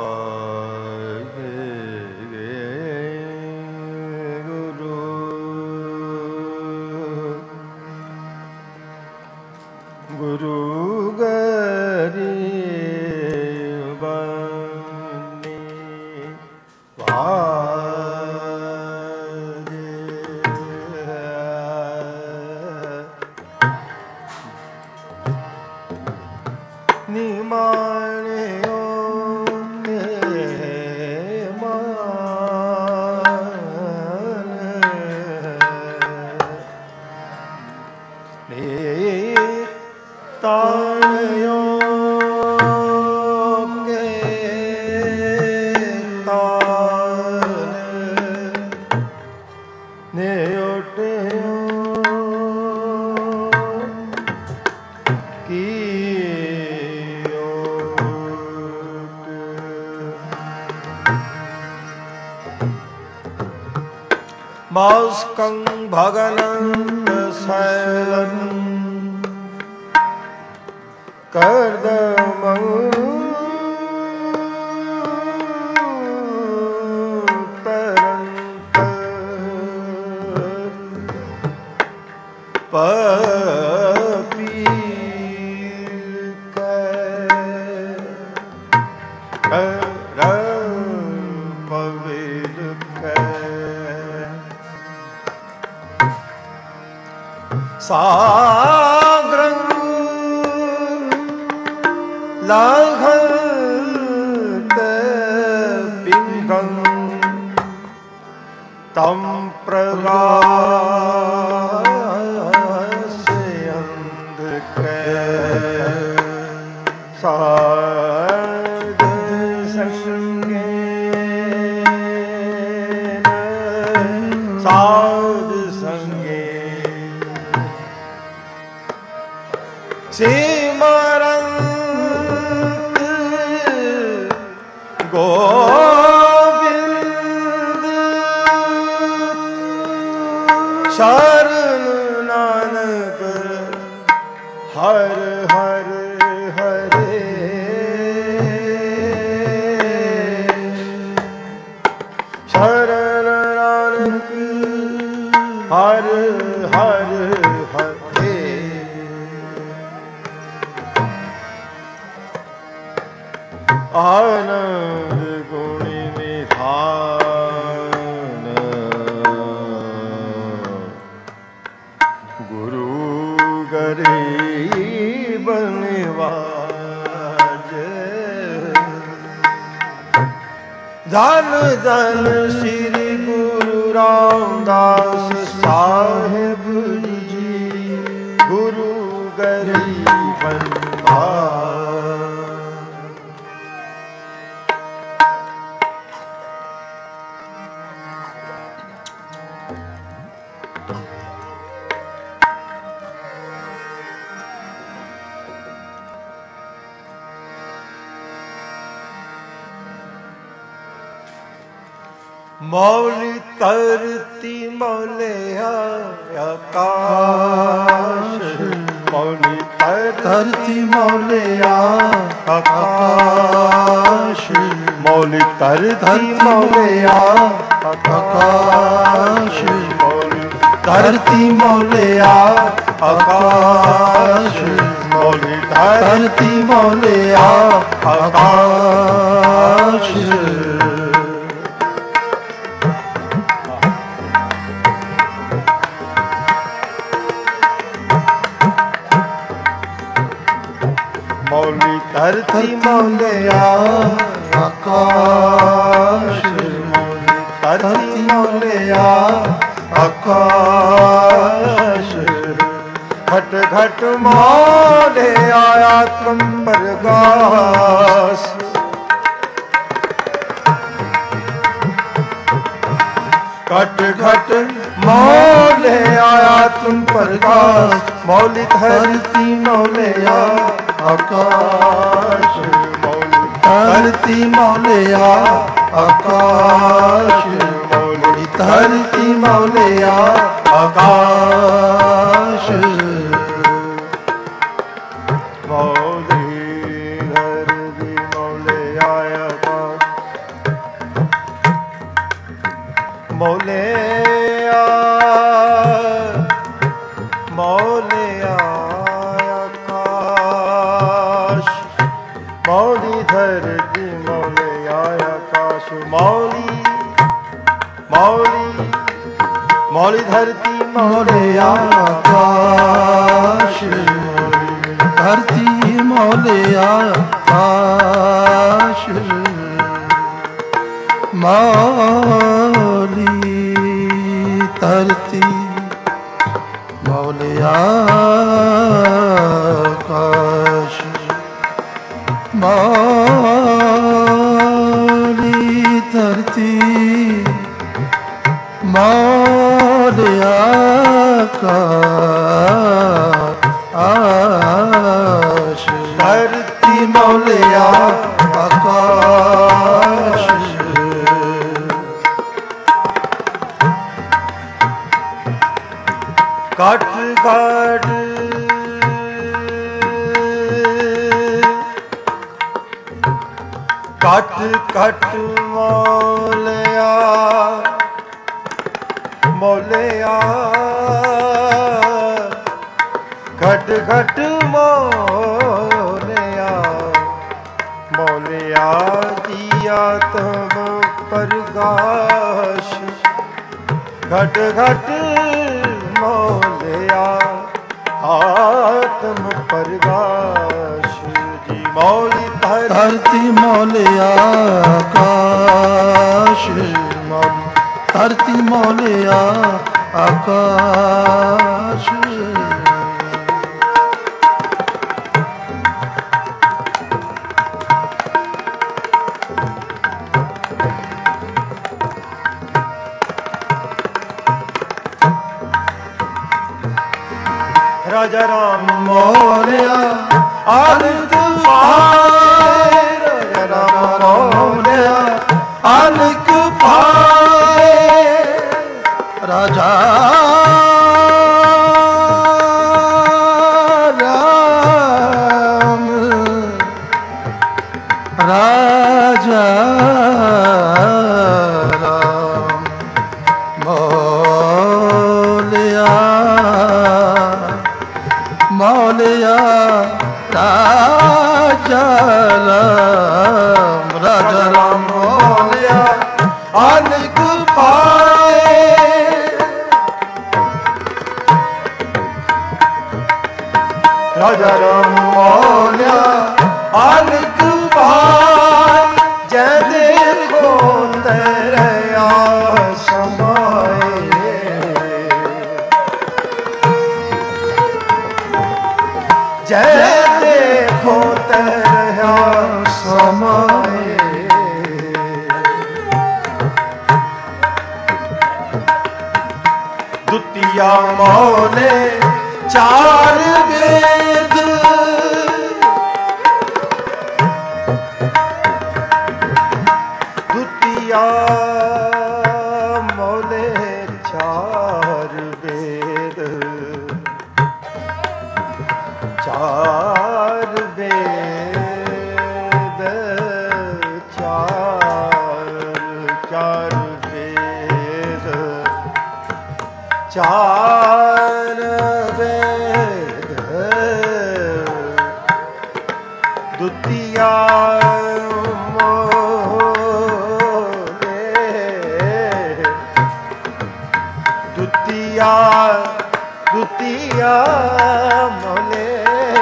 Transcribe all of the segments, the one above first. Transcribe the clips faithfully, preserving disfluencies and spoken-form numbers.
मास्कं भगनन्द शैलं कर्दमं तरन्त साग्रं लाघन्त पिङ्गं तं प्रगास्यन्धके साधुसङ्गेन साधुसङ्गे सिमरन्त गोविंद शरण नानक हर हर हरे शरण नानक हर हर हरे। आनंद गुणी निधान गुरु गरीब निवाज धन धन श्री गुरु रामदास साहेब जी गुरु गरीब निवाज। मौली तरती मौलिया आकाश मौली तरती मौलिया आकाश मौली तरती मौलिया आकाश मौली तरती मौलिया आकाश मौली तरती मौलिया आकाश। मौली धरती मौलिया आकाश मौली धरती मौलिया आकाश घट घट मौले आया तुम प्रकाश घट घट मौले आया तुम प्रकाश मौली धरती मौलिया आकाश मौली धरती मौलिया आकाश मौली धरती मौलिया आकाश मौली धरती मौलिया आकाश ਮੌਲੀ ਮੌਲੀ ਮੌਲੀ ਧਰਤੀ ਮੌਲੇ ਆਕਾਸ਼ ਧਰਤੀ ਮੌਲੇ ਆਕਾਸ਼ ਮੌਲੀ ਧਰਤੀ ਮੌਲੇ ਆਕਾਸ਼ ਮੌਲੀ ਧਰਤੀ ਮੌਲੇ ਆਕਾਸ਼ ਧਰਤੀ ਮੌਲੇ ਆਕਾਸ਼ ਘਟ ਘਟ ਘਟ ਘਟ ਮੌਲਿਆ ਮੌਲਿਆ ਘਟ ਘਟ ਮੌਲਿਆ ਮੌਲਿਆ ਦੀਆ ਤਮ ਪ੍ਰਗਾਸ਼ ਘਟ ਘਟ ਮੌਲਿਆ ਆਤਮ ਪ੍ਰਗਾਸ਼ ਜੀ ਮੌਲੀ ਧਰਤੀ ਮੌਲੇ ਆਕਾਸ਼ ਮੌਲੀ ਧਰਤੀ ਮੌਲੇ ਆਕਾਸ਼ ਰਾਜਾ ਰਾਮ ਮੌਲਿਆ ਆਨੰਦ ਪਾਏ ਰਾਜਾ ਰਾਮ ਮੌਲਿਆ ਅਨਕ ਪਾਏ ਰਾਜਾ ਰਾਮ ਰਾਜਾ ਰਾਮ ਮੌਲਿਆ ਮੌਲਿਆ ਰਾਜਾ ਰਾਮ ਰਾਜਾ ਰਾਮ ਮੌਲਿਆ ਅਨਕ ਪਾਏ ਰਾਜਾ ਰਾਮ ਮੌਲਿਆ ਅਨਕ ਪਾਏ ਜੈ ਦੇਖੋ ਤੇਰਿਆ ਸਮਾਏ ਜੈ ਦੇਖੋ ਤੇਰਿਆ ਸਮਾਏ ਦੁਤੀਆ ਮੌਲੇ ਚਾਰ ਵੇਦ ਦੁਤੀਆ ਮੌਲੇ ਚਾਰ ਵੇਦ ਚਾਰ ਵੇਦ ਚਾਰ ਚਾਰ ਵੇਦ ਚਾਰ ਵੇਦ ਦੁਤੀਆ ਮੋਲੇ ਦੁਤੀਆ ਦੁਤੀਆ ਮੋਲੇ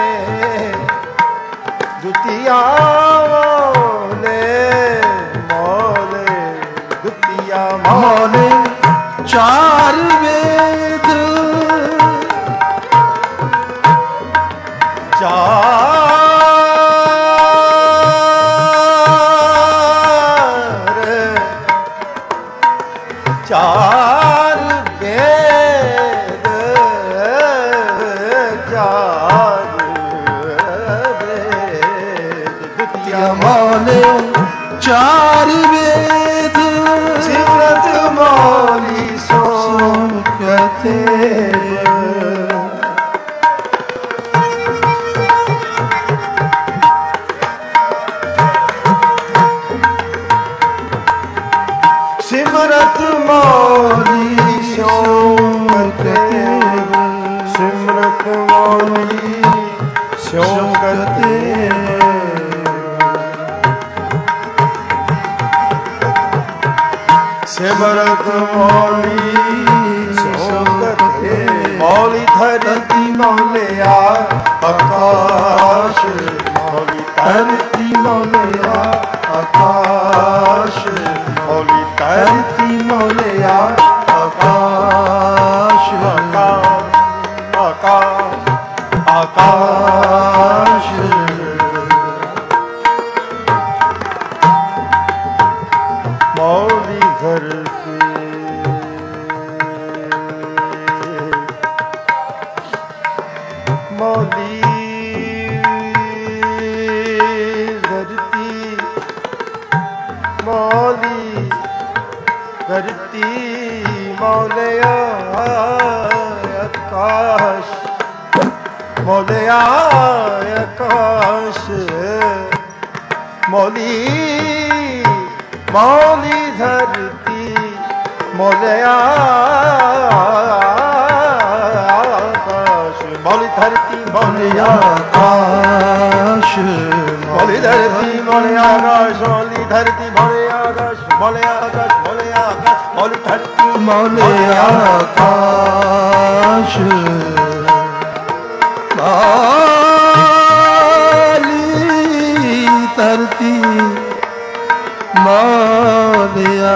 ਦੁਤੀਆ ਮੋਲੇ ਮੋਲੇ ਦੁਤੀਆ ਮੌਲੇ ਚਾਰ ਵੇਦ ਚਾਰ ਚਾਰ ਵੇਦ ਚਾਰ ਵੇਦ ਦੁਤੀਆ ਮੌਲੇ ਚਾਰ ਵੇਦ ਸਿਮਰਤ ਮੌਲੀ ਸੋ ਕਹਤੇ ਸਿਮਰਤ ਮੌਲੀ ਸੋ ਕਹਤੇ ਸਿਮਰਤ ਮੌਲੀ ਸੋ ਕਹਤੇ ਸਿਮਰਤ ਮੌਲੀ ਸੋ ਕਥੇ ਮੌਲੀ ਧਰਤੀ ਮੌਲਿਆ ਆਕਾਸ਼ ਮੌਲੀ ਧਰਤੀ ਮੌਲਿਆ ਆਕਾਸ਼ ਮੌਲੀ ਧਰਤੀ ਮੌਲਿਆ ਆਕਾਸ਼ ਆਕਾਸ਼ ਆਕਾਸ਼ ਮੌਲੀ ਧਰਤੀ ਮੌਲੀ ਧਰਤੀ ਮੌਲੀ ਧਰਤੀ ਮੌਲਿਆ ਆਕਾਸ਼ ਮੌਲਿਆ ਆਕਾਸ਼ ਮੌਲੀ ਮੌਲੀ ਧਰਤੀ ਮੌਲਿਆ ਆਕਾਸ਼ ਮੌਲੀ ਧਰਤੀ ਮੌਲਿਆ ਆਕਾਸ਼ ਮੌਲੀ ਧਰਤੀ ਮੌਲਿਆ ਆਕਾਸ਼ ਮੌਲੀ ਧਰਤੀ ਮੌਲਿਆ ਆਕਾਸ਼ ਮੌਲਿਆ ਆਕਾਸ਼ ਮੌਲਿਆ ਆਕਾਸ਼ ਮੌਲੀ ਧਰਤੀ ਮੌਲਿਆ ਆਕਾਸ਼ ਮੌਲੀ ਧਰਤੀ ਮੌਲਿਆ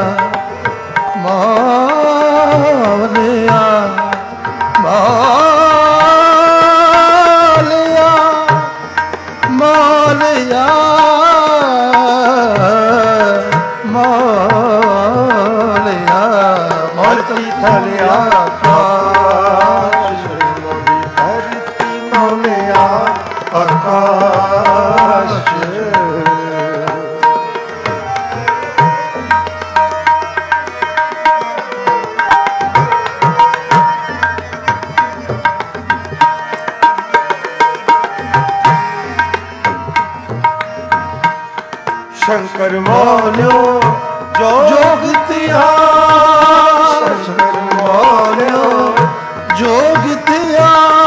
ਮੌਲਿਆ ਮੌਲਿਆ ਮੌਲਿਆ ਮੌਲਿਆ ਮੌਲੀ ਥਲਿਆ ਆਕਾਸ਼ ਮੌਲੀ ਧਰਤੀ ਮੌਲਿਆ ਆਕਾਸ਼ शंकर मौल्यो जोग तिया शंकर मौल्यो जोग तिया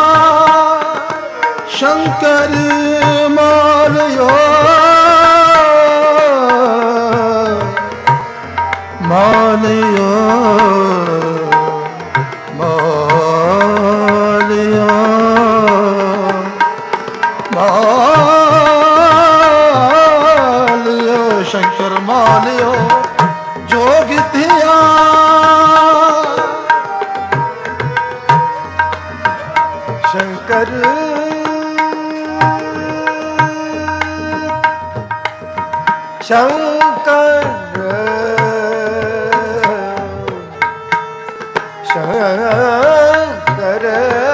शंकर मौल्यो मौल्यो मौल्यो शंकर मालियो जोग तिया शंकर शंकर शंकर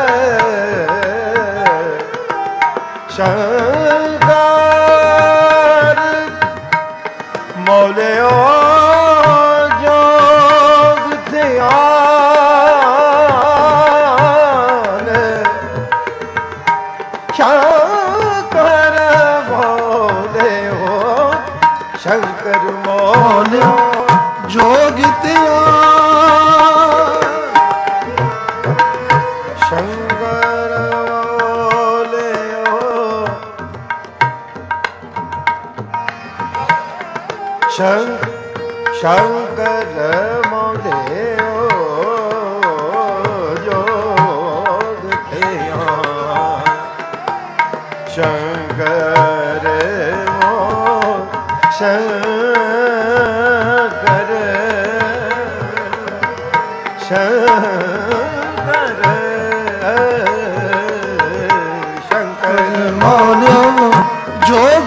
शंकर मौलियो जोग ध्यान शंकर मौलियो शंकर मौलियो जोग ध्यान शंकर मौलियो शंकर मौलियो जोग ध्यान शंकर मौ शंकर शंकर शंकर मौलियो जोग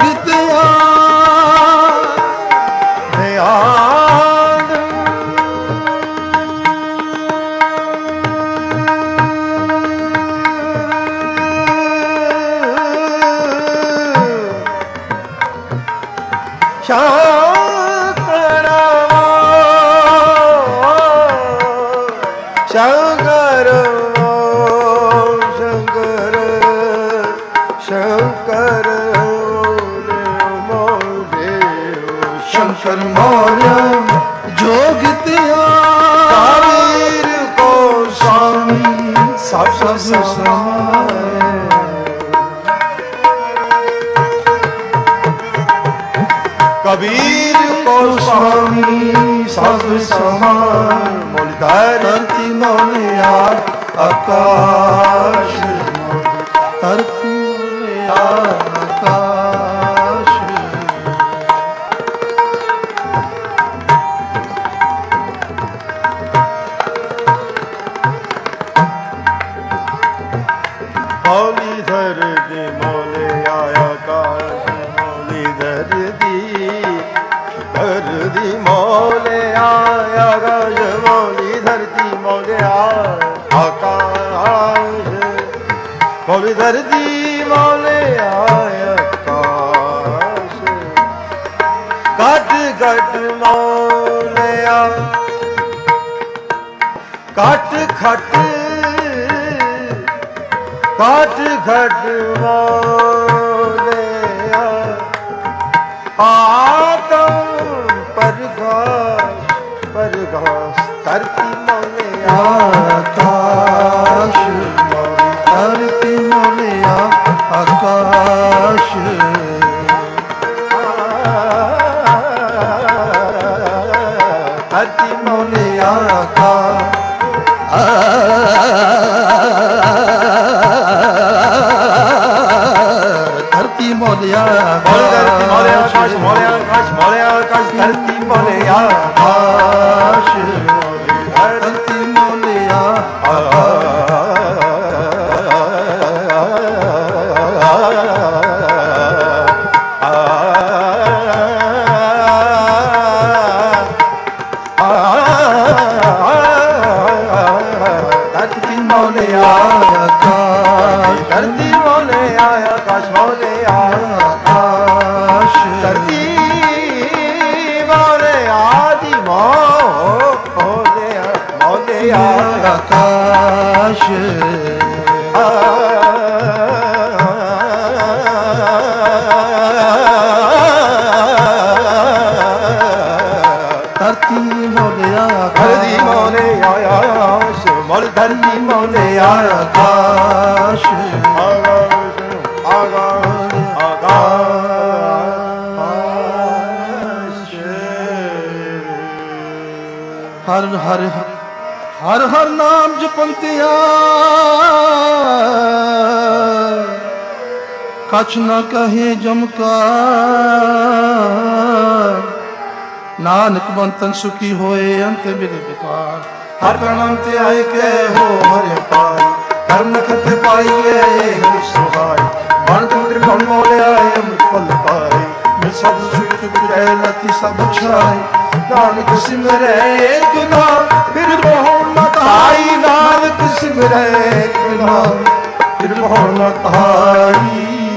शंकर शंकर शंकर शंकर शंकर मौर्य जोग तिया कबीर को स्वामी सब समाए कबीर को स्वामी सब समान। मोल धरती मोलिया आकाश, धरती मोलिया आकाश। मौली धरती मोलिया आकाश, मौली धरती धरती मोलिया आकाश, मौली धरती मोलिया आकाश, मौली धरती मोलिया आकाश। घट घट मोलिया घट घट घट घट मोलिया आतम परघास परघास। धरती मोलिया आकाश, धरती मोलिया आकाश। धरती मोलिया आकाश, धरती मोलिया धरती मोलिया आकाश, मोलिया आकाश, मोलिया आकाश। धरती मोलिया आकाश, धरती मोलिया धरती मोलिया आकाश, धरती मोलिया आकाश, मोलिया आकाश। धरती मोलिया आदि मोलिया मोलिया आकाश, धरती मोलिया धरती मोलिया आकाश, मोल धरती मोलिया आकाश। आकाश आकाश आकाश। हर हर हर हर नाम जपंतिया कछ न कहे जमका। नानक बंतन सुखी होए अंत मिले विकार। हर का नाम ते आए के हो हरे पार। धर्म नखत पाइए हरि सुहाय। बन तुमद्र कौन मोले आए अमृत फल पाए। मिल सब सुख सुख जय लति सब छाए। नानक सिमरे एक नाम फिर बहु मत आई। नानक सिमरे एक नाम फिर बहु मत आई।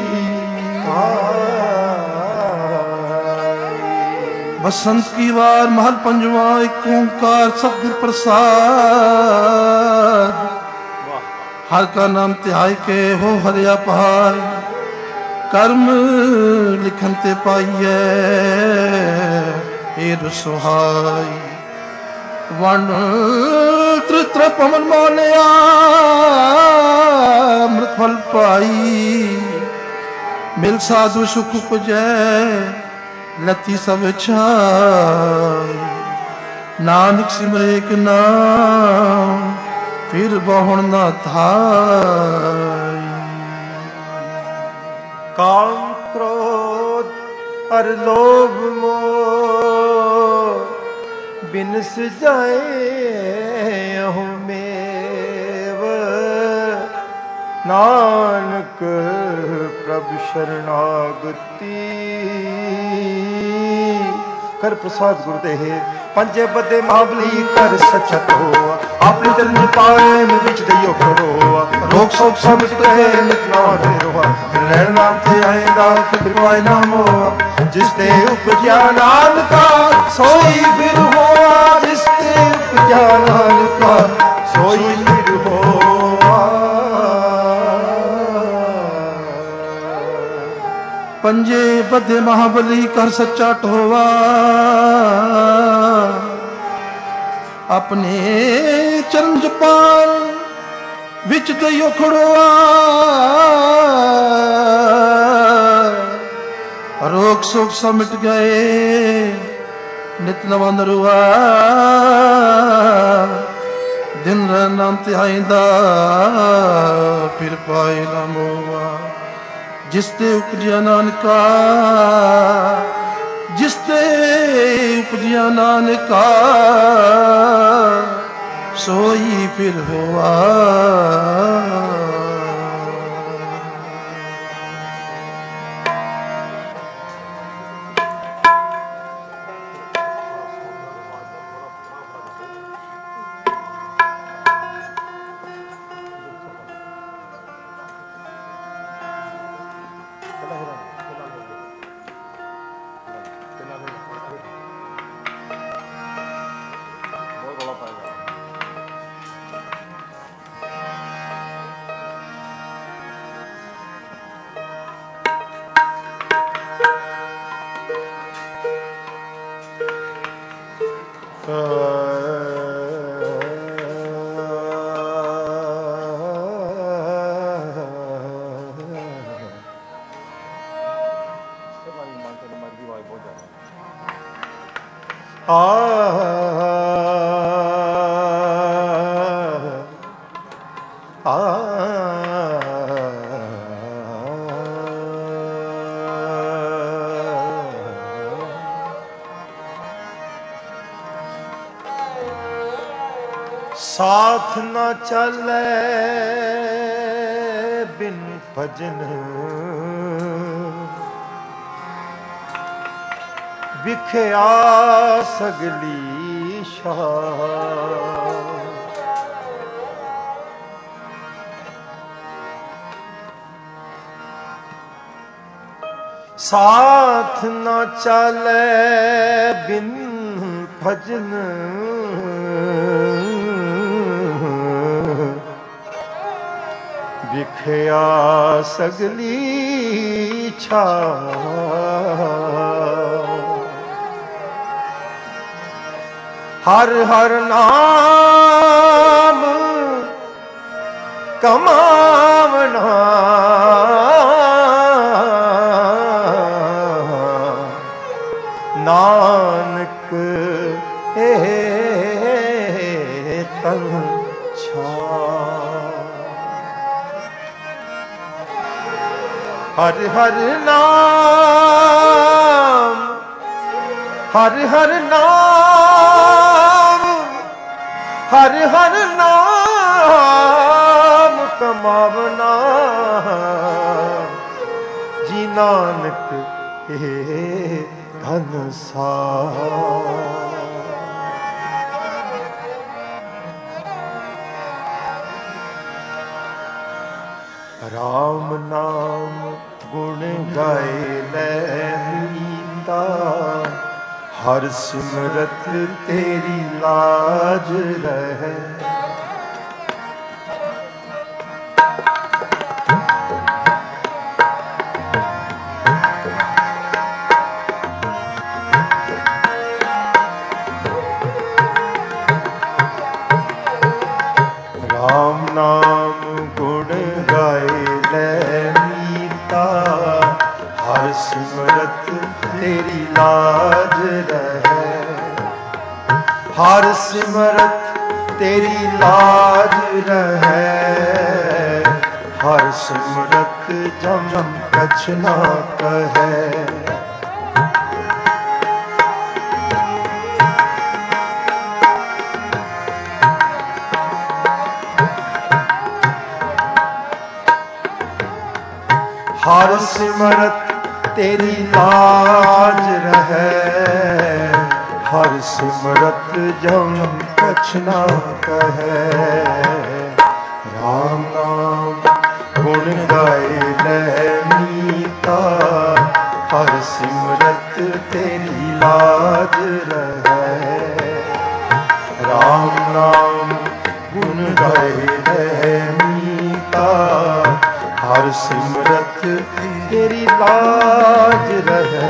बसंत की वार महल पंजवा एक ओंकार सतगुर प्रसाद। हर का नाम तिहाई के हो हरिया पहाड़। कर्म लिखन ते पाइए ए रसोहाई। वन त्रित्र पवन मोलिया अमृत फल पाई। मिल साधु सुख उपजै लती सब छाई। नानक सिमरे एक नाम फिर बहुण न थाई। काम क्रोध और लोभ मोह बिनस जाए अहुमेव। नानक प्रभु शरणागति कर प्रसाद गुरुदेव। पंजे बदे महाबली कर सचत हो। अपने चरण पाए विच दइयो करो। रोग शोक सब मिटे निकला रोहा। रहन नाम ते आएगा कृपाए नाम हो। जिसते उपजा नानका सोई फिर होआ। जिसते उपजा नानका सोई फिर होआ। पंजे बदे महाबली कर सच्चा टोवा। अपने चरण जपाल विच दइयो खड़ोआ। रोग शोक शोक सा मिट गए नित नवा नरुआ दिन नाम तिहाइंदा फिर पाए ना मोआ जिस ते उपजिया नानका जिस ते उपजिया नानका सोई फिर हुआ साथ न चले बिन भजन विख्या सगली शाह साथ न चले बिन भजन विख्या सगली छा हर हर नाम कमावना नानक ए तन छा हर हर नाम हर हर नाम हर हर नाम कमावना जी नानक हे धन सा राम नाम गुण गाए ले मीता हर सिमरत तेरी लाज रहे राम नाम गुण गाए ले मीता हर सिमरत तेरी लाज रहे हर सिमरत तेरी लाज रहे हर सिमरत जम जम कछ ना कहे हर सिमरत तेरी लाज रहे हर सिमरत जम कछ ना कहे राम नाम गुण गाए ले मीता हर सिमरत तेरी लाज रहे राम नाम गुण गाए ले मीता हर सिमरत तेरी लाज रहे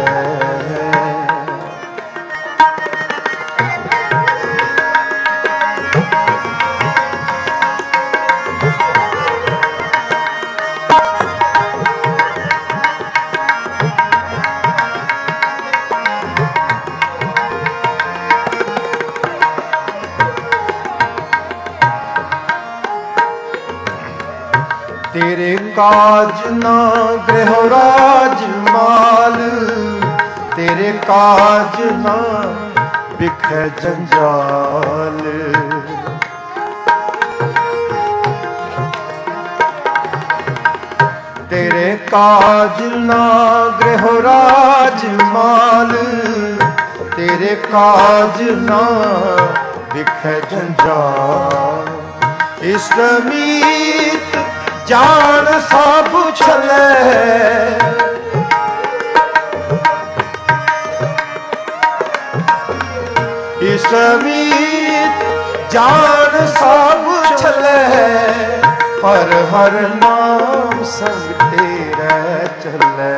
तेरे काज ना गृह राज माल, तेरे काज ना बिखै जंजाल। तेरे काज ना गृह राज माल, तेरे काज ना बिखै जंजाल। इष्टमीत जान सब छलै, इष्टमीत जान सब छलै। हर हर नाम संग तेरे चलै।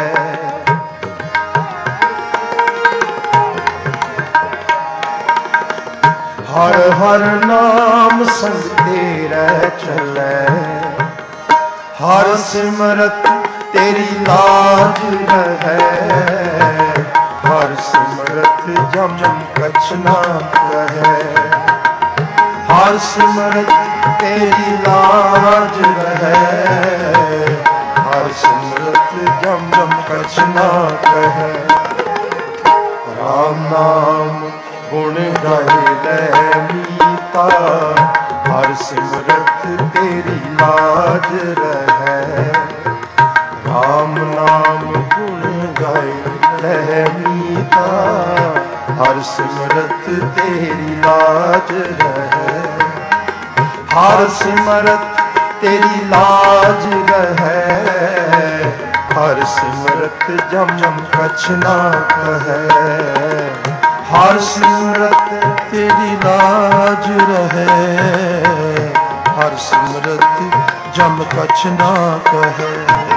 हर हर नाम संग तेरे चलै। हर सिमरत तेरी लाज रहे, हर सिमरत जम कछ ना कहे। हर सिमरत तेरी लाज रहे, हर सिमरत जम जम कछ ना कहे। राम नाम गुण गाए ले मीता, हर सिमरत तेरी लाज रहे। राम नाम गुण गाए ले मीता, हर सिमरत तेरी लाज रहे। हर सिमरत तेरी लाज रहे, हर सिमरत जम जम कछ ना कहे। हर सिमरत तेरी लाज रहे, हर सिमरत जम कछ ना कहे।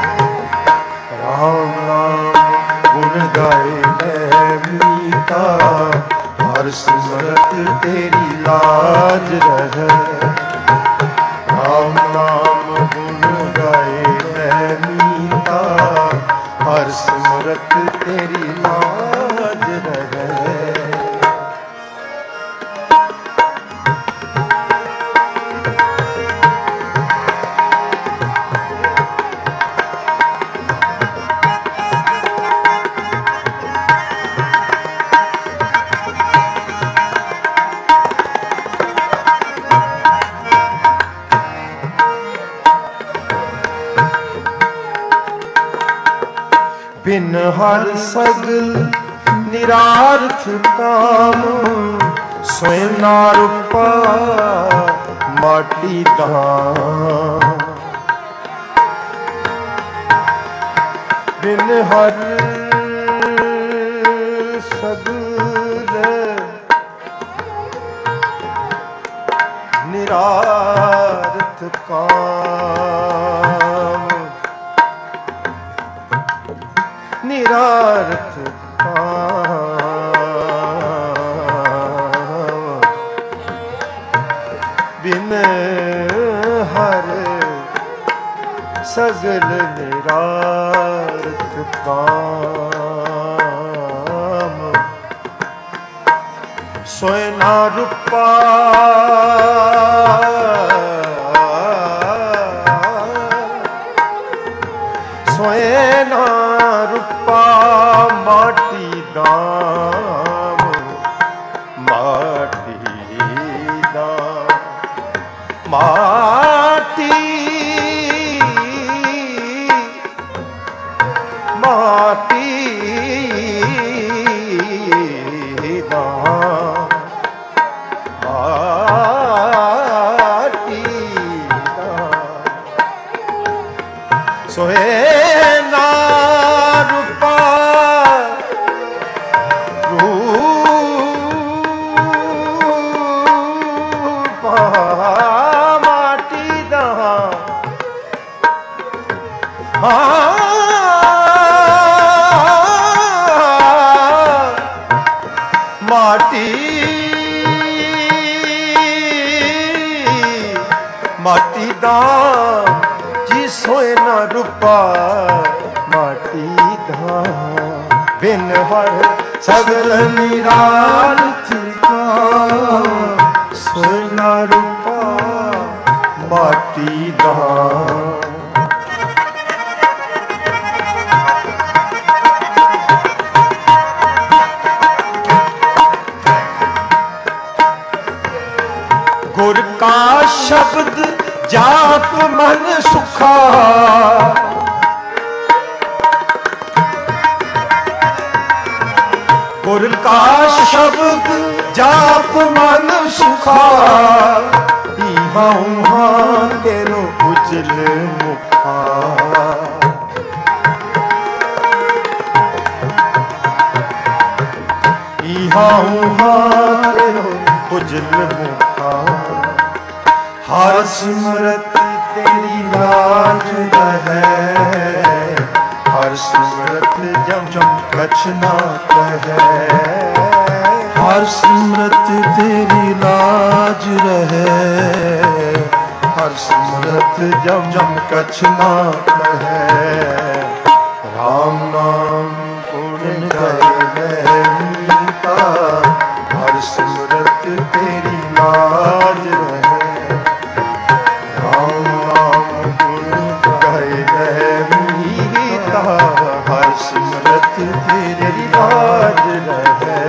राम नाम गुण गाए ले मीता, हर सिमरत तेरी लाज रहे। राम नाम गुण गाए ले मीता, हर सिमरत तेरी लाज रहे। बिन हर सगल निरार्थ काम, स्वयं ना रूपा माटी दान। बिन हर सगल निरार्थ काम, निरार्थ काम। बिन हर सगल निरार्थ काम, सोय ना रूपा सोय ना रूपा माटी दाम, माटी दाम। माटी माटी दाम, माटी दाम। सोहे ना रूपा रूपा माटी दाम। माटी माटी दाम, जी सोए न रूपा माटी दाम। बिन हर सगल निरार्थ काम, सोए न रूपा माटी दाम। गुर का शब्द जाप मन सुखा, गुर का शब्द जाप मन सुखा, इहाँ उहाँ तेरो उजल मुखा। इहाँ उहाँ तेरो उजल मुखा, हर सिमरत तेरी लाज रहे, हर सिमरत जम जम कछ ना कहे, हर सिमरत तेरी लाज रहे, हर सिमरत जम जम कछ ना कहे। राम नाम गुण गाए मीता, हर सिमरत तेरी लाज रहे, राम नाम गुण गाए मीता, हर सिमरत तेरी लाज रहे।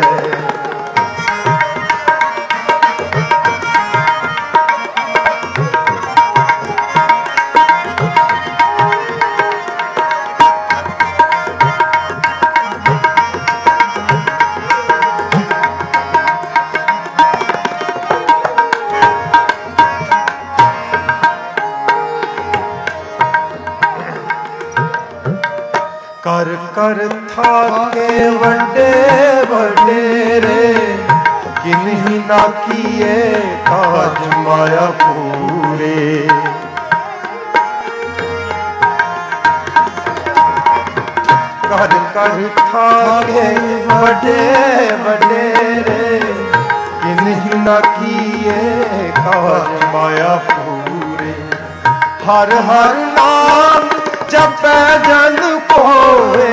कर कर थाके वड्डे वडेरे, किन्हीं ना किए काज माया पूरे। कर कर थाके वड्डे वडेरे, किन्हीं ना किए काज माया पूरे। हर हर नाम जप जन कोवे,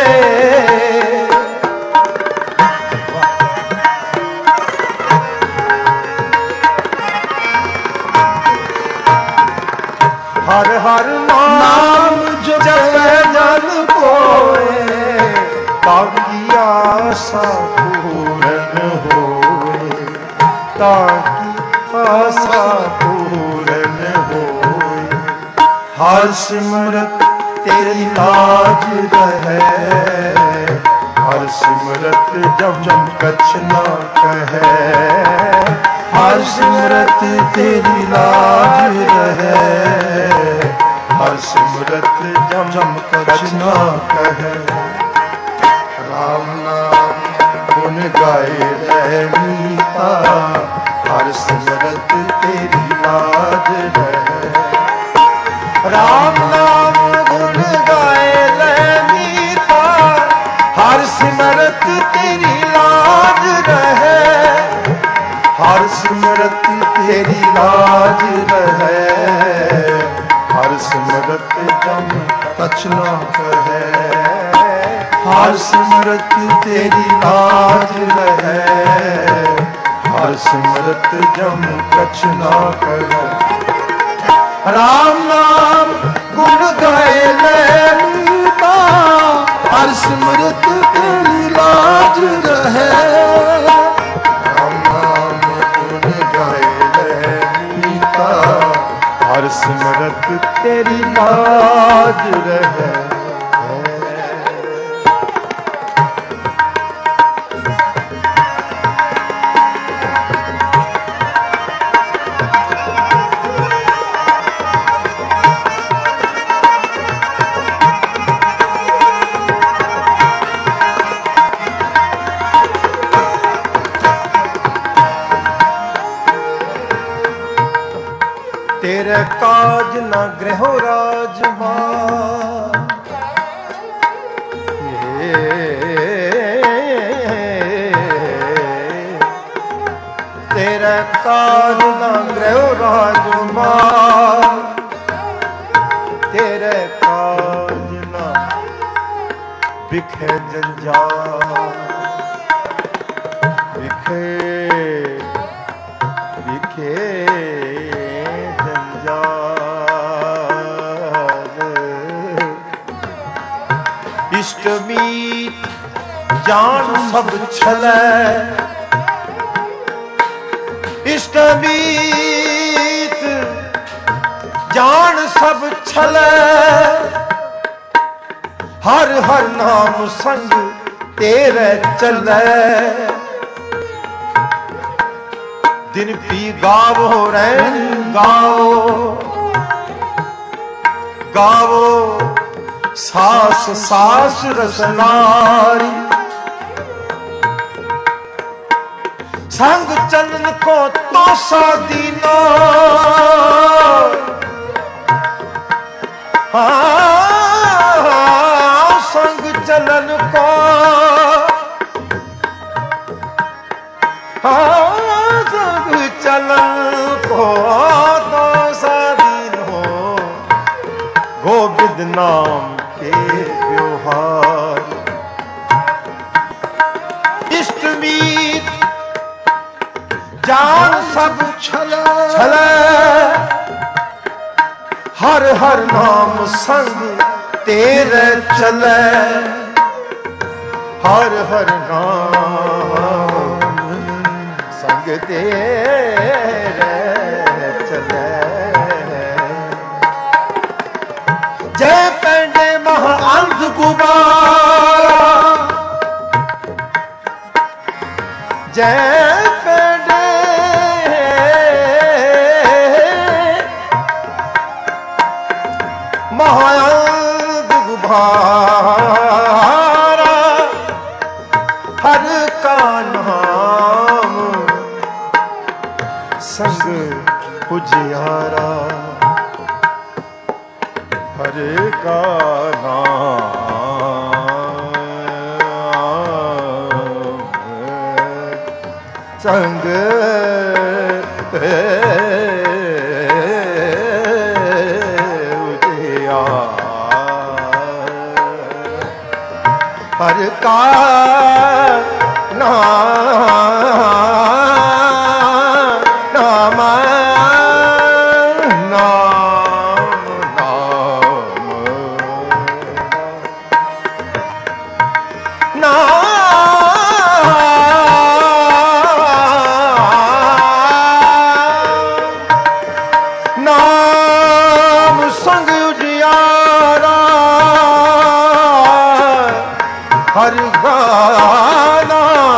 हर हर नाम जप जन कोवे, ताकि आशा पूरन होए, ताकि आशा पूरन होए। हर सिमरत तेरी लाज रहे, हर सिमरत जब जब कछ ना कहे, हर सिमरत तेरी लाज रहे, हर सिमरत जब जब कछ ना कहे। राम नाम गुण गाए रहे मीता, हर सिमरत तेरी लाज रहे। राम नाम गुण गाए ले मीता, हर सिमरत तेरी लाज रहे, हर सिमरत तेरी लाज रहे, हर सिमरत जम कछ ना कहे, हर सिमरत तेरी लाज रहे, हर सिमरत जम कछ ना कहे। राम नाम गुण गाए ले मीता, हर सिमरत तेरी लाज रहे। राम नाम गुण गाए ले मीता, हर सिमरत तेरी लाज रहे। तेरे काज न ग्रहो राजमान, तेरे काज न ग्रहो राजमान, तेरे काज न बिखे जंजाल, बिखे बिखे इष्ट मीत जान सब छलै, इष्ट मीत सब छलै हर हर नाम संग तेरे चलै दिन पी गावो रैन गाओ गावो सास सास रसनारी संग चलन को तो सा दीना हाँ संग चलन को हाँ संग चलन को तो सा दीन हो गोविंद नाम के व्यवहार इष्टमीत जान सब छलै छलै हर हर नाम संग तेरे चलै हर हर नाम संग तेरे चलै जय पेंडे महा अंध गुबारा जय पेंडे महा अंध गुबारा हर का नाम संग उजियारा हर का नाम संग उजियारा हर का नाम हर गाना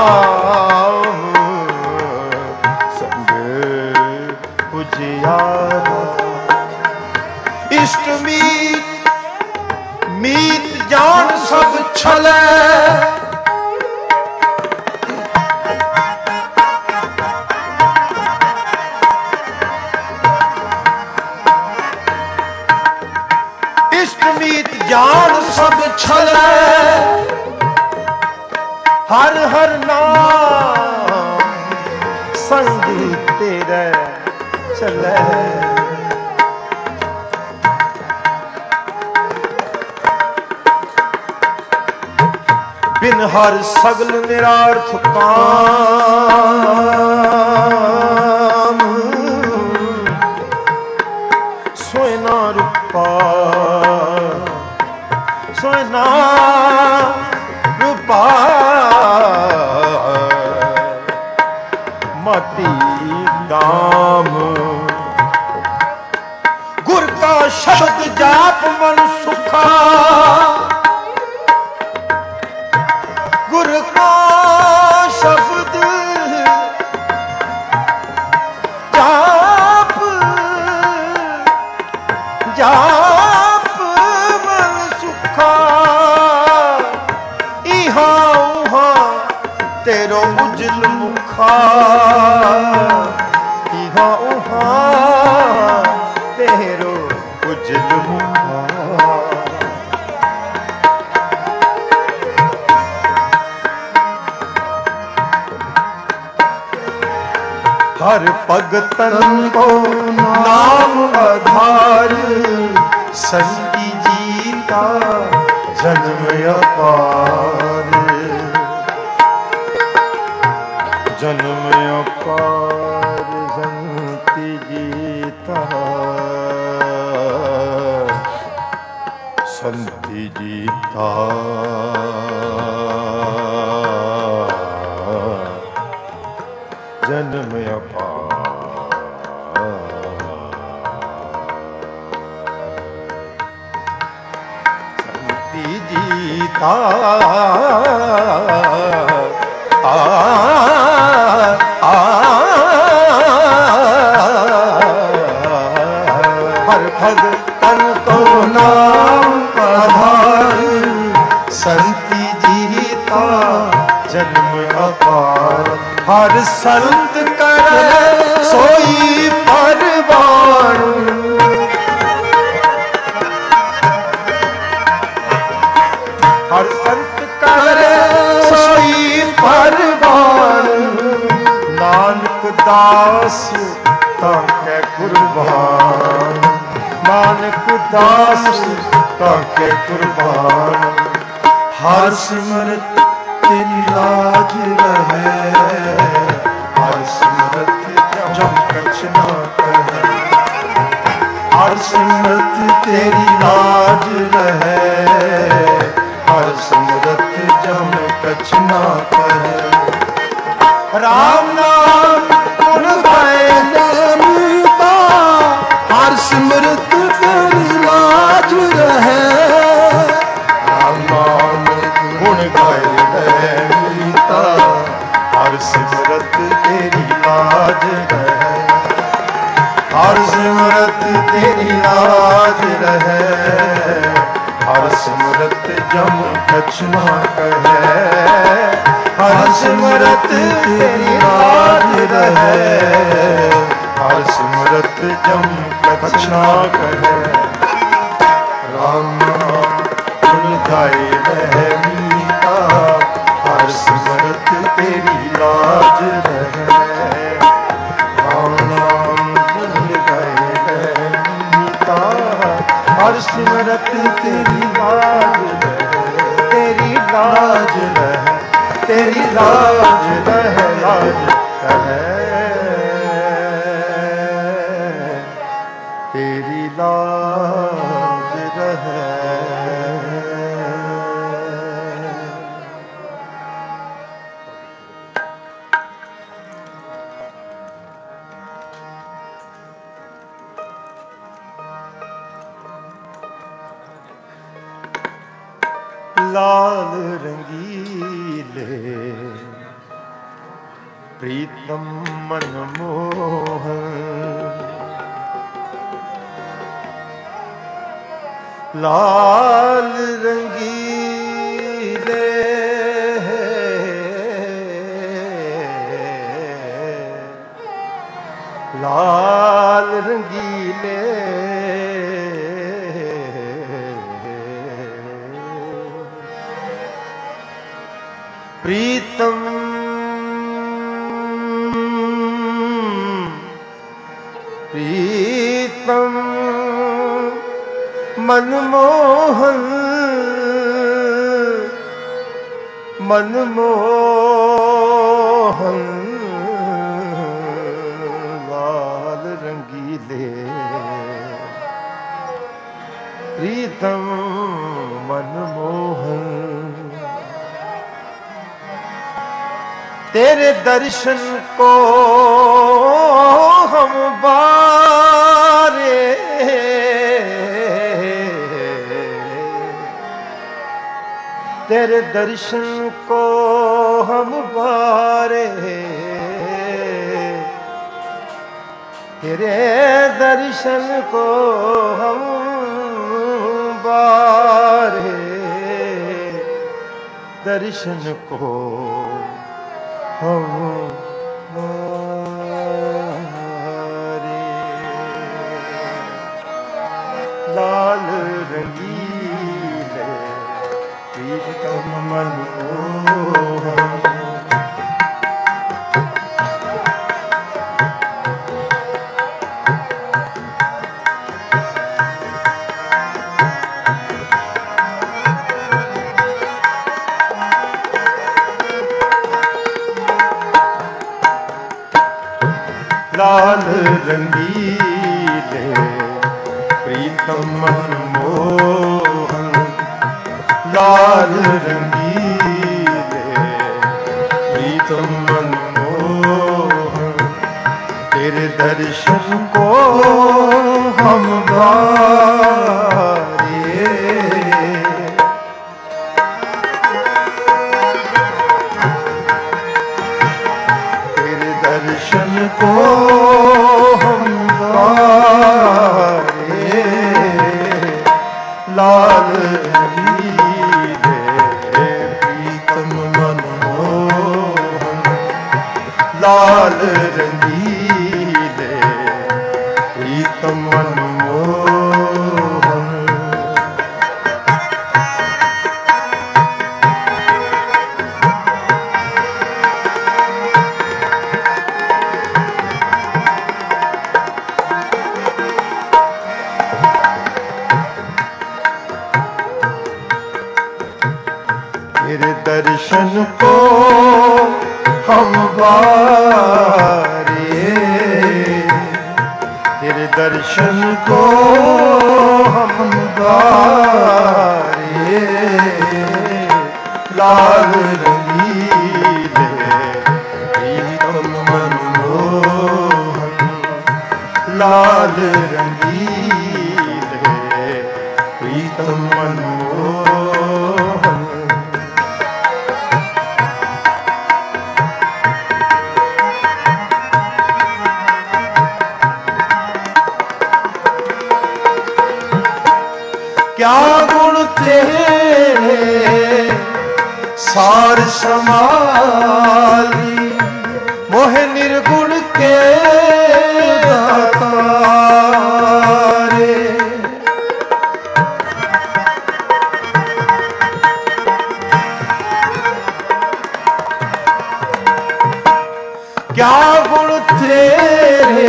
संग उजियारा इष्ट मीत मीत जान सब छलै इष्ट मीत जान सब छलै हर हर नाम संग तेरे चलै बिन हर सगल निरार्थ काम सोयना रूपा सोयना रूपा मति दाम गुर का शब्द जाप मन सुखा गुर का शब्द जाप जाप मन सुखा इहा उहा तेरो उजल मुखा इहा उहा तेरो उजल मुखा हर भगतन को नाम आधार संगी जी का जन्म अपार जन्म अपार संति जीता संति जीता जन्म अपार जीता आ, आ, हर भगतन को नाम आधार संति जीता जन्म अपार हर संत करे सोई परवान हर संत करे सोई परवान नानक दास ताके कुर्बान नानक दास ताके कुर्बान हर सिमरत तेरी लाज रहे हर सिमरत जम कछ न कहे हर सिमरत तेरी लाज रहे हर सिमरत जम कछ न कहे राम नाम गुण गाए मीता हर सिमरत तेरी लाज रहे राम नाम गुण गाए मीता हर सिमरत तेरी लाज रहे हर सिमरत तेरी लाज रहे हर सिमरत जम कछ न कहे हर सिमरत तेरी लाज रहे हर सिमरत जम कछ न कहे राम नाम गुण गाए रहे मीता हर सिमरत तेरी लाज रहे राम नाम गुण गाए रहे मीता हर सिमरत तेरी लाज रहे तेरी लाज रहे तेरी लाज रहे लाज रहे तेरी लाज रहे लाल रंगीले प्रीतम मनमोहन लाल रंगीले लाल रंगीले प्रीतम प्रीतम मनमोहन मनमोहन लाल रंगीले प्रीतम मनमोहन तेरे दर्शन को हम बारे तेरे दर्शन को हम बारे तेरे दर्शन को हम बारे दर्शन को हम लाल रंगीले प्रीतम मनमोहन लाल रंगीले प्रीतम मनमोहन लाल रंगीले प्रीतम मनमोहन तेरे दर्शन को हम बारे दर्शन को हम गारे, लाल रंगीले प्रीतम मनमोहन, लाल रंगीले प्रीतम मनमोहन। तेरे दर्शन को हम बारे, तेरे दर्शन को हम बारे, लाल रंगीले प्रीतम मनमोहन, लाल रंगीले प्रीतम मनमोहन। क्या गुण तेरे सार समाली, मोह निर्गुण के दातारे। क्या गुण तेरे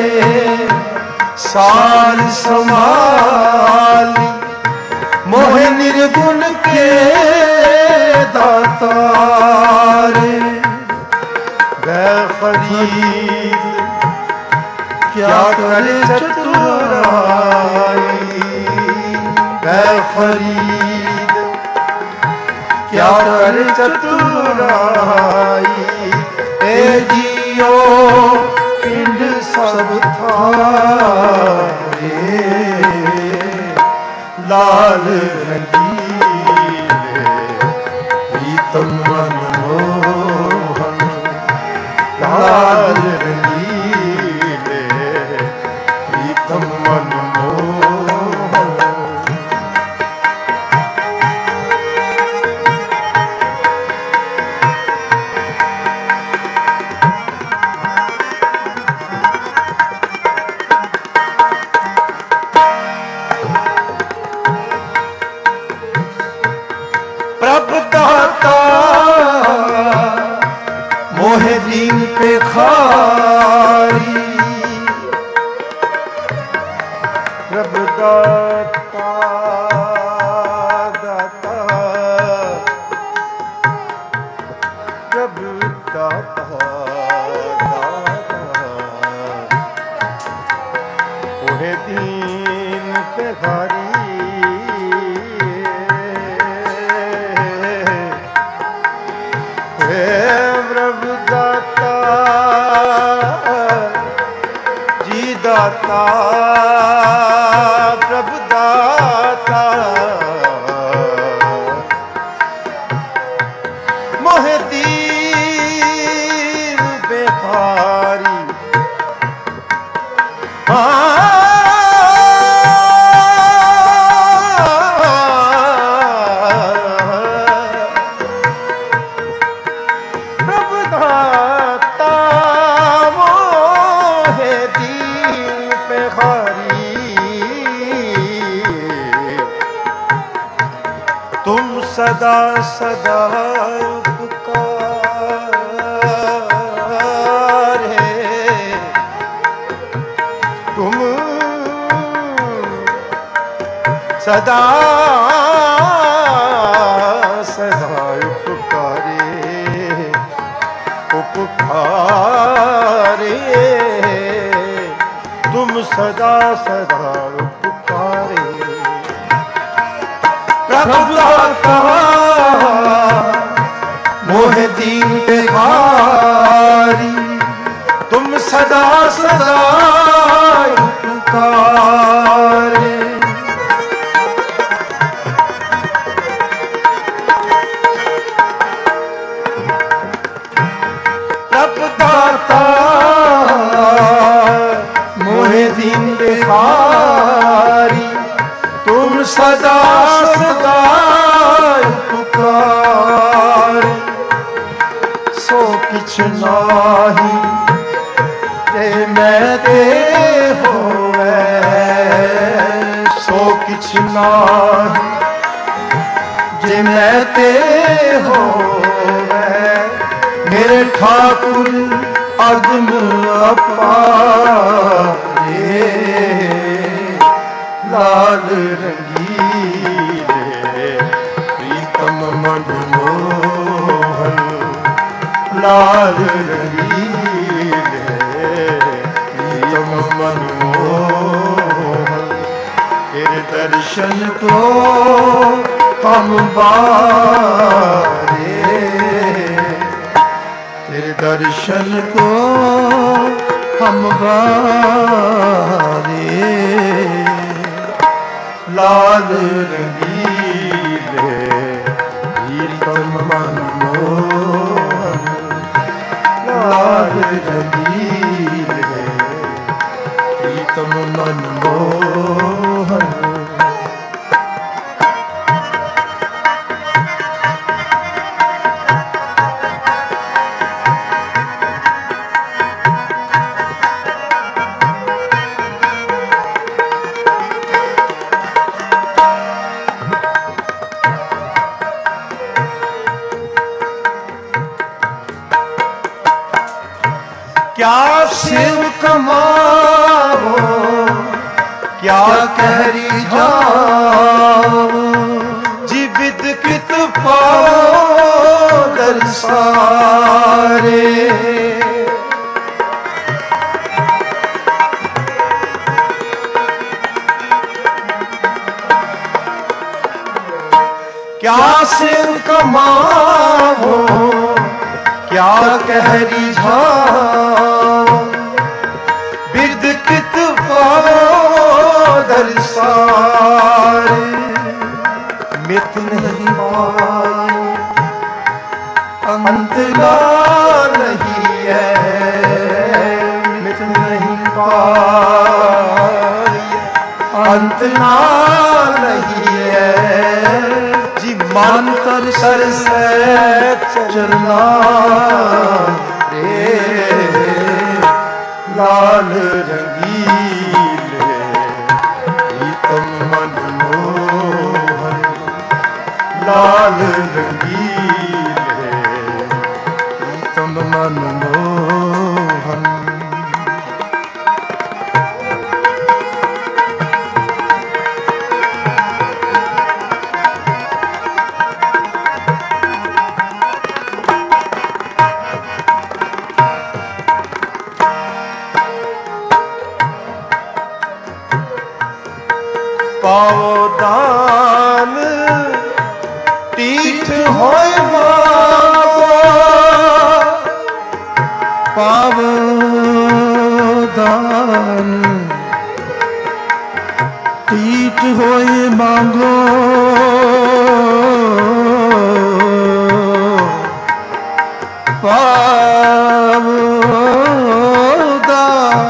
सार समाली, मोह निर्गुण के दातारे। गै फरीद क्या करे चतुराई, गै फरीद क्या करे चतुराई। ए जियो पिंड सब थारे, लाल रंगीले प्रीतम मनमोहन, लाल रंगीले प्रीतम मनमोहन। प्रभु दाता मोहे दीन पे खारी, प्रभु दाता दाता प्रभु दाता दाता मोहे दीन पे खारी। दाता प्रभु दाता मोह दीन बेखारी। प्रभु दाता मोह दीन बेखारी, तुम सदा सदा उपकार है, तुम सदा सदा उपकारे उपकारे, तुम सदा सदा उपकारे। प्रभु दाता मोह दीन बेखारी, तुम सदा सदा उपकारे। प्रभु दाता किछ नाही जे मैं ते हो मेरे ठाकुर अगम अपारे लाल रंगीले प्रीतम मनमोहन लाल रंगीले प्रीतम मनमोहन तेरे दर्शन को हम बारे तेरे दर्शन को हम बारे लाल रंगीले प्रीतम मनमोहन लाल रंगीले प्रीतम मनमोहन क्या शिव कमाओ क्या कहरी जाओ जीवित कृत पाओ दर्शारे क्या शिव कमाओ क्या कहरी झाओ विदकित पाओ दर्शारे मित नहीं पाए अंत ना नहीं है मित नहीं पाए अंत ना नहीं है जी मंतर सर से चलना रे लाल रंगीले प्रीतम मनमोहन लाल रंगीले प्रीतम मनमोहन पाओ दान तीर्थ होय मांगो पावो दान तीर्थ होय मांगो पावो दान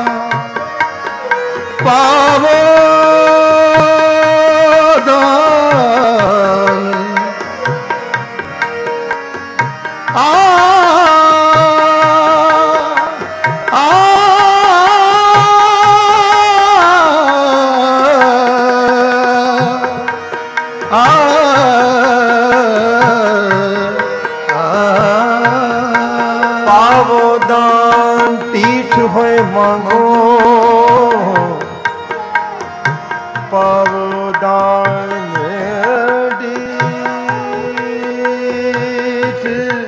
पावो पावो दान तीर्थ होय मांगो पावो दान तीर्थ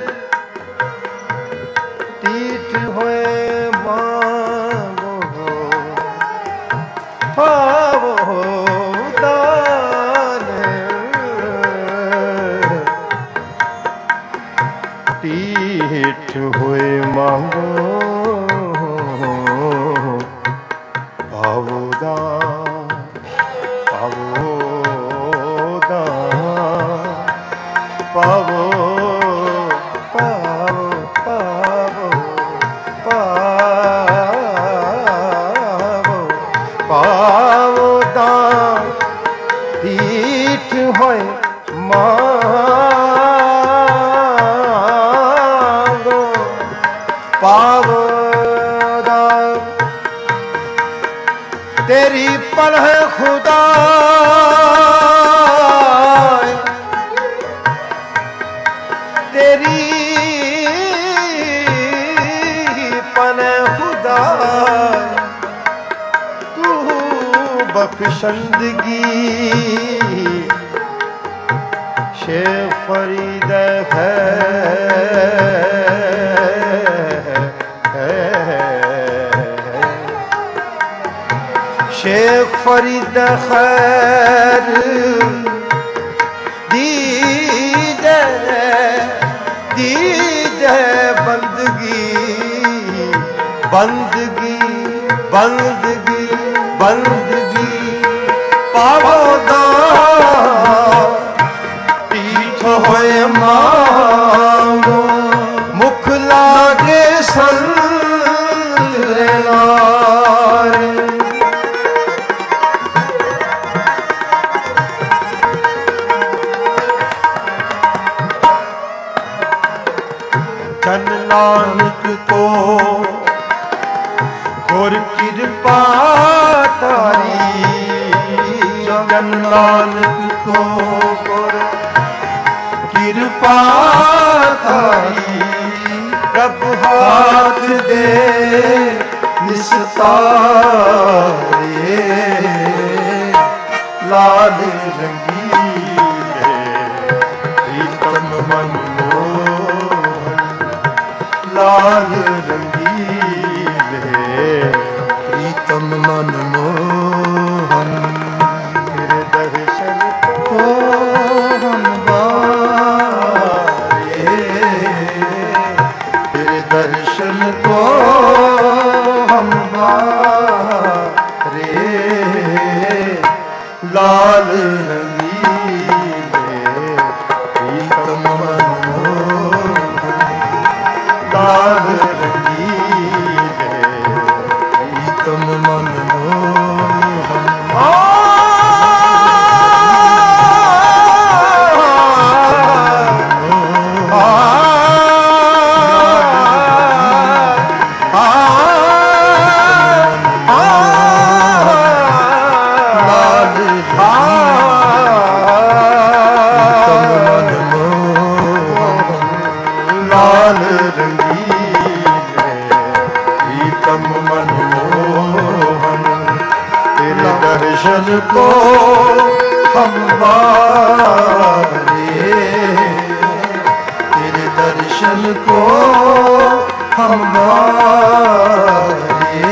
तीर्थ होय मांगो पावो दान तीर्थ होय मांगो तेरी पल है खुदा तेरी पल है खुदा तू बख्शंदगी शेख फरीद शेख फरीद खैर दीजे दीजे बंदगी बंदगी बंदगी बंदगी पावदा पीठ होए मांगो मुख लागे संत नारे जन नानक को गुर कृपा तारी जन नानक को गुर कृपा तारी प्रभु हाथ दे निस्तारे लाल रंगीले प्रीतम मन लाल रंगीले प्रीतम मन मोहन तेरे दर्शन को हम बारे तेरे दर्शन को हम बारे लाल रंगीले प्रीतम मन लाल रंगीले प्रीतम मन मोहन लाल रंगीले प्रीतम मन मोहन तेरे दर्शन को हम बारे तेरे दर्शन को हम बारे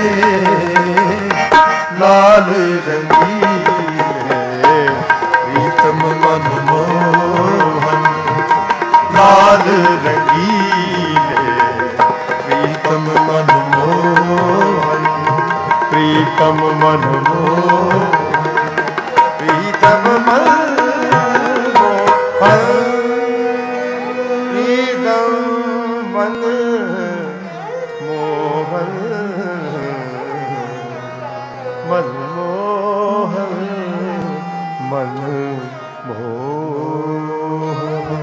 लाल रंगीले प्रीतम मन मोहन लाल रंगीले प्रीतम मन मोहन प्रीतम मन मोहन प्रीतम मन मोहन प्रीतम मन मोहन मन मोहन मन मोहन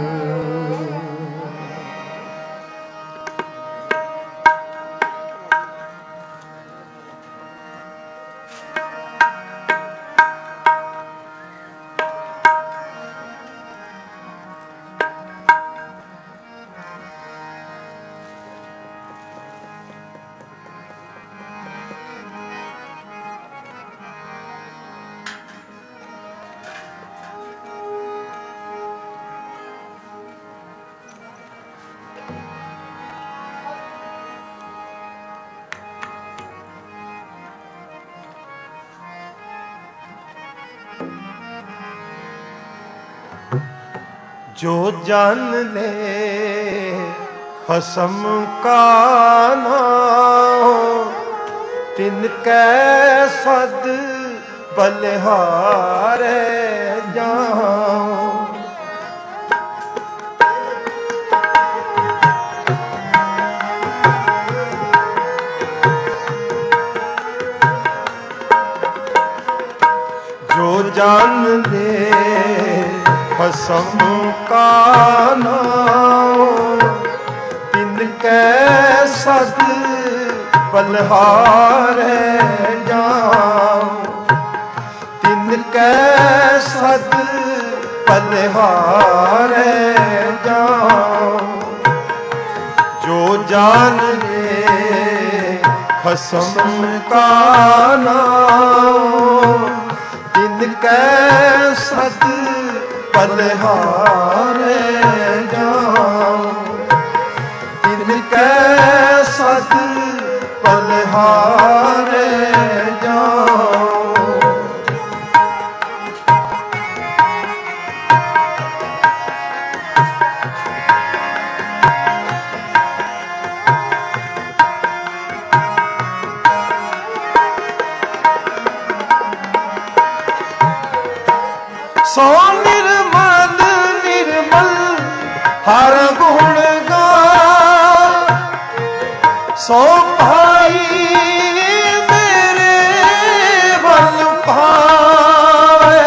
जो जान ले खसम का नाम तिनकै सद बलिहारे जाऊं। जो जान ले खसम का नाम तिनकै सद बलहारे जाऊं तिनके सद बलहारे जाऊं जो जान ले खसम का नाम तिनके सद बलहारे जाऊं तिनके सद बलहारे जाऊं सो निर्मल निर्मल हर गुण गा सो भाई मेरे बल पाए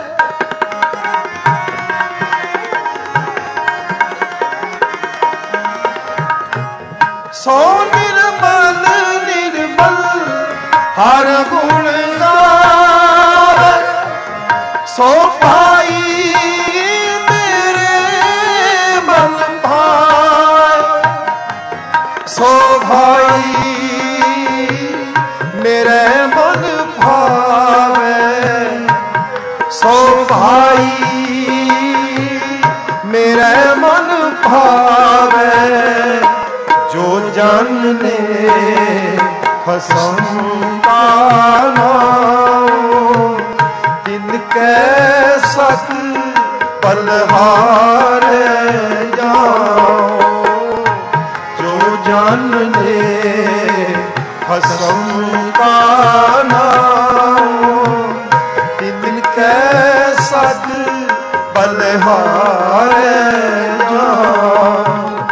सो निर्मल निर्मल हर गुण गा सो भाई मेरे मन भाए सो भाई मेरे मन भावे सो भाई मेरे मन भावे जो जान ले खसम का नाम तिनके सद बलहारे जाऊं जो जान ले खसम का नाम तिनके सद बलहारे जाऊं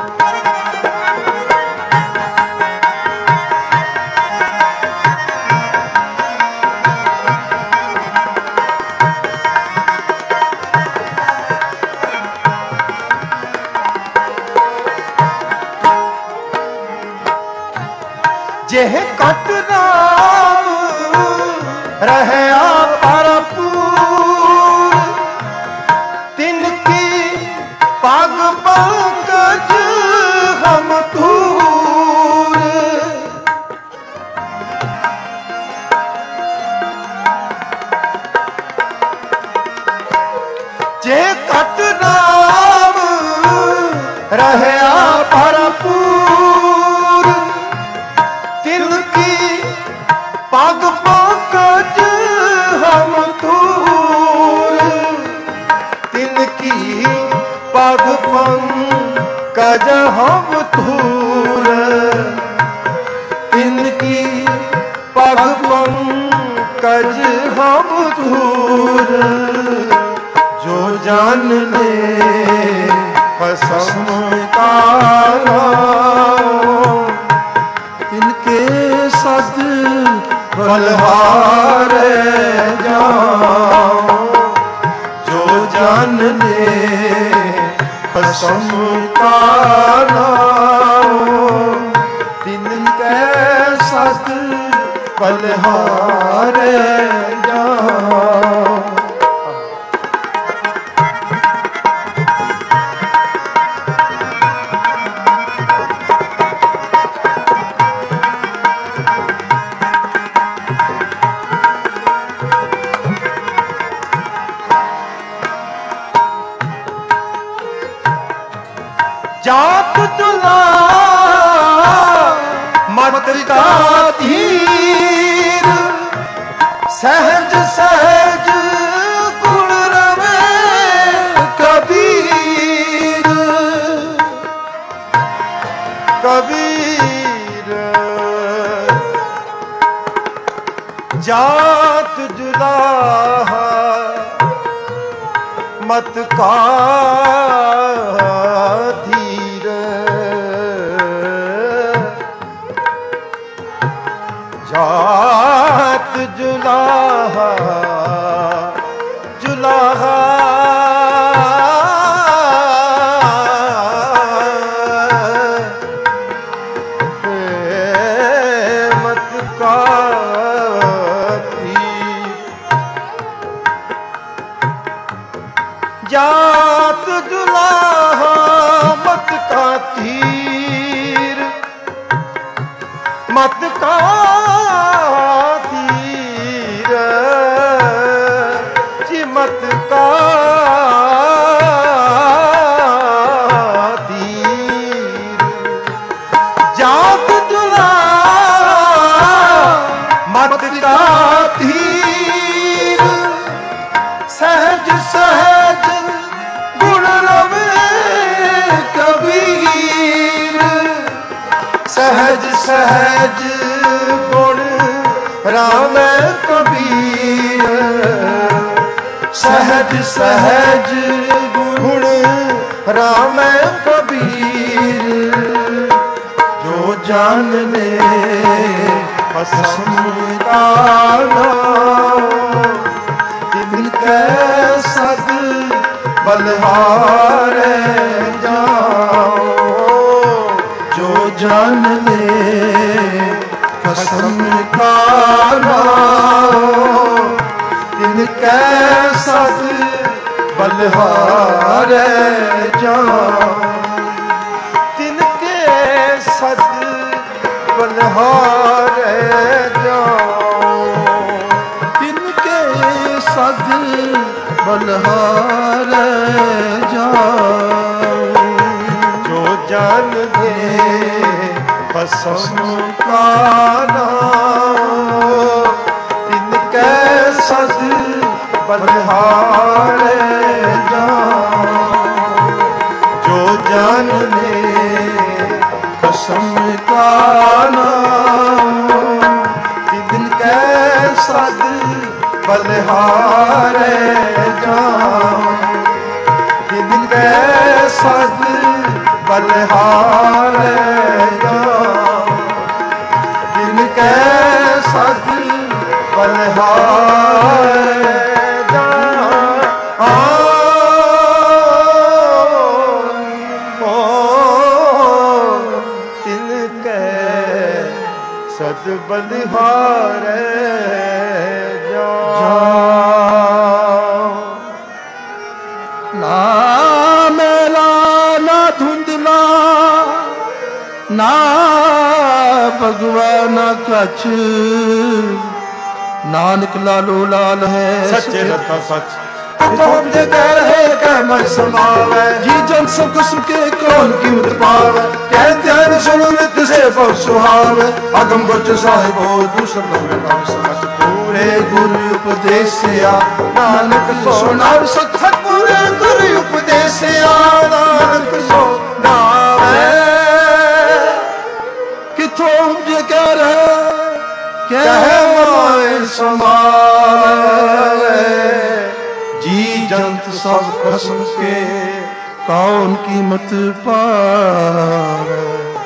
जेह कट नाम रहया परपूर तिनकी पग पंकज हम धूर जे कट नाम रहया परपूर तिनकी पग पंकज हम धूर तिनकी पग पंकज हम धूर तिनकी पग पंकज हम धूर जो जान ले कसम का तिनके सद बलहारे जाऊं जो जान ले कसम का नाम तिनके सद बलहारे जाऊं जात तुला मत का धीर सहज सहज गुण रवे कबीर कबीर जात जुदा मत का धीर जात जुलाहा जुलाहा का तीर चिमत का तीर जात जुला मत का तीर सहज सहज गुण रवे कबीर सहज सहज गुण रामे कबीर सहज सहज गुण रामे कबीर जो जान ले कसम का तिनके सद बलहारे जाओ जो जान ले कसम का तिनके सद बलहारे जाओ तिनके सद बलहारे जाओ तिनके सद बलहारे जाओ जो जान दे कसम का तिनके सद बलहारे जाओ जो जान ले कसम का तिनके सद बलहारे जाओ तिनके सद बलहारे जाओ तिनके सद बलहारे सद बलिहारे जाओ ना मेला ना धुंधला ना भगवान कछ नानक लालो लाल है सच्चे रता सच तुम जे कह रहे कह मैं समावे जी जन सब किस्म के कौन कीमत पावे कहते हैं सुनो नित से बहुत सुहावे अगम गोच साहिब हो दूसर नाम समझ पूरे गुरु उपदेसिया नानक सुनाव सत पूरे गुरु उपदेसिया नानक सुनावे किथों जे कह रहे कह मैं समावे जी जंत सब खसम के कौन कीमत पावे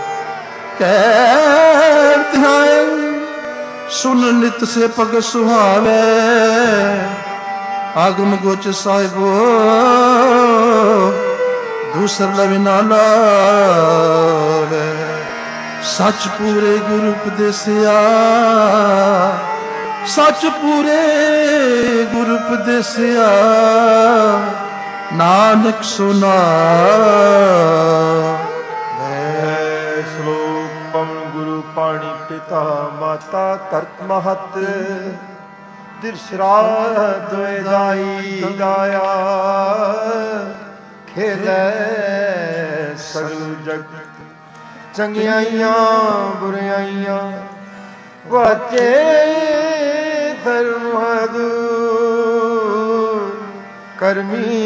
कहते हैं सुन नित से पग सुहावे आगम गोच साहिबो दूसर लविना लावे सच पूरे गुरु उपदेसिया सच पूरे गुरु उपदेसिया नानक सुना श्लोक पवन गुरु पाणी पिता माता तर्क महत तिरश्राद दाई गाया खेले सगल जग चंगियाइयां बुराइयां वाचे धर्म करमी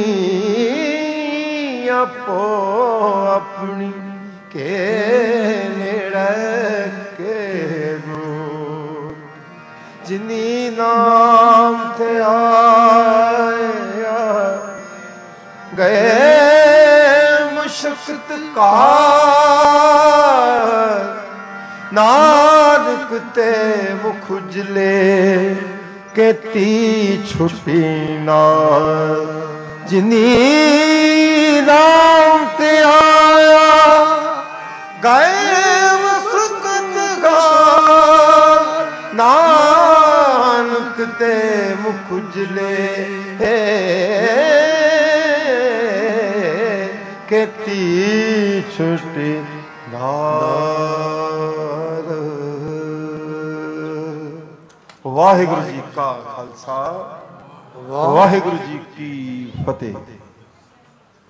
अपो अपनी के नेड़े के दूर जिनी नाम थे आया गए मुशक्कत का नानक ते मुख उजले केती छुटी ना जिनी नाम ते आया गए मुशक्कत का नानक ते मुख उजले केती छुटी नार ਵਾਹਿਗੁਰੂ ਜੀ ਕਾ ਖਾਲਸਾ, ਵਾਹਿਗੁਰੂ ਜੀ ਕੀ ਫਤਿਹ।